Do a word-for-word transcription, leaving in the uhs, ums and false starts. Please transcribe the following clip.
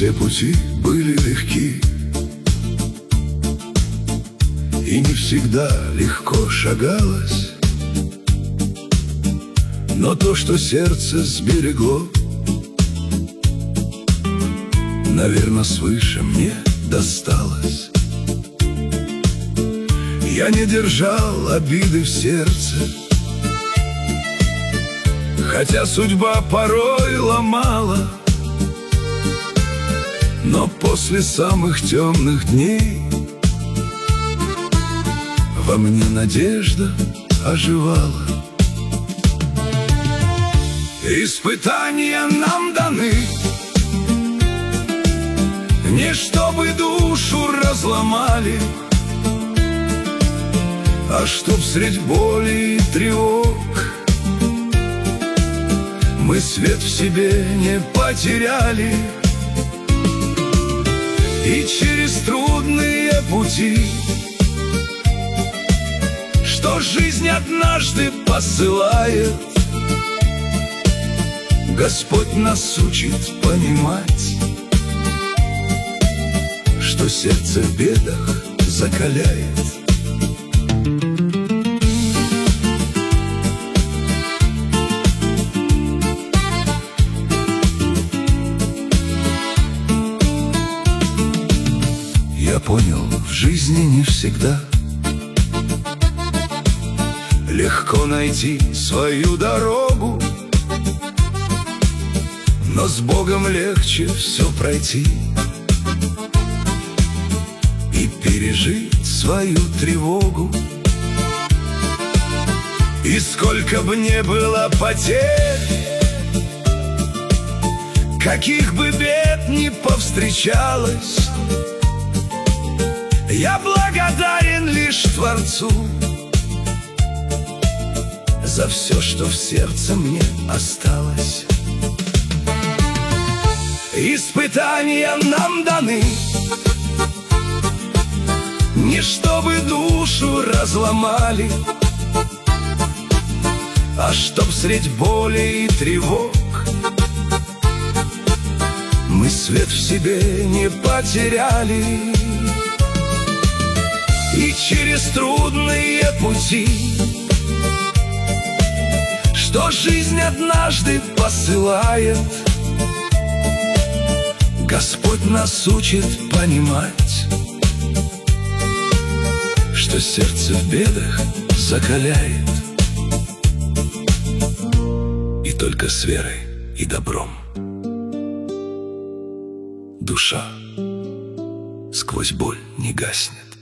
все пути были легки, и не всегда легко шагалось, но то, что сердце сберегло, наверно, свыше мне досталось. Я не держал обиды в сердце, хотя судьба порой ломала, но после самых темных дней во мне надежда оживала. Испытания нам даны не чтобы душу разломали, а чтоб средь боли и тревог мы свет в себе не потеряли. И через трудные пути, что жизнь однажды посылает, Господь нас учит понимать, что сердце в бедах закаляет. Я понял, в жизни не всегда легко найти свою дорогу, но с Богом легче все пройти и пережить свою тревогу. И сколько бы ни было потерь, каких бы бед ни повстречалось, я благодарен лишь Творцу за все, что в сердце мне осталось. Испытания нам даны не чтобы душу разломали, а чтоб средь боли и тревог мы свет в себе не потеряли. И через трудные пути, что жизнь однажды посылает, Господь нас учит понимать, что сердце в бедах закаляет. И только с верой и добром душа сквозь боль не гаснет.